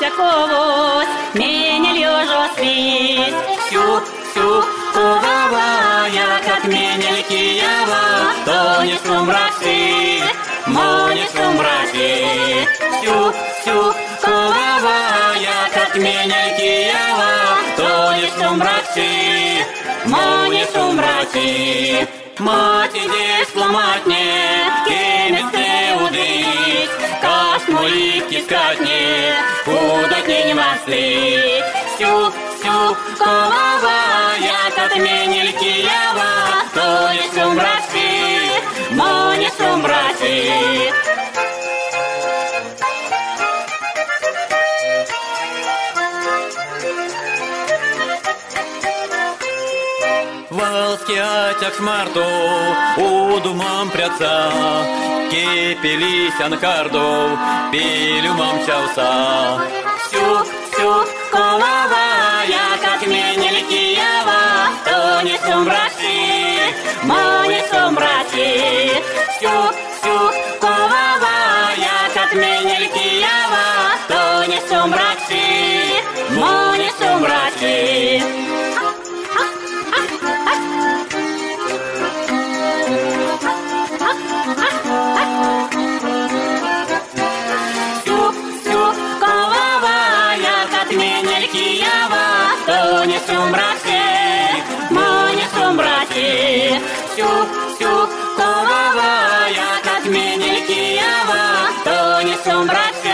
когось, меня лежа спить. Сюк, круговая, как меня Киева, тонет в сумраке, монет в сумраке. Сюк, круговая, как меня Киева, тонет в сумраке, монет в сумраке. Мать, иди сломатне, кемец ты удыть, кашмулик тискатне, удать не маслить. Сюк, ковавая, как меня Киева, тонет в сумраке, монет в сумраке. Волски отяк смарту, удумам пряца, кепелись анкарду, пилю мамчался. Сюк, ковавая, как меня Киева, тонет в сумраке, монет в сумраке. Сюк, ковавая, как меня Киева, тонет в сумраке, монет в сумраке. Тонет в сумраке, монет в сумраке. Сюк, ковавая, как меня Киева, тонет в сумраке.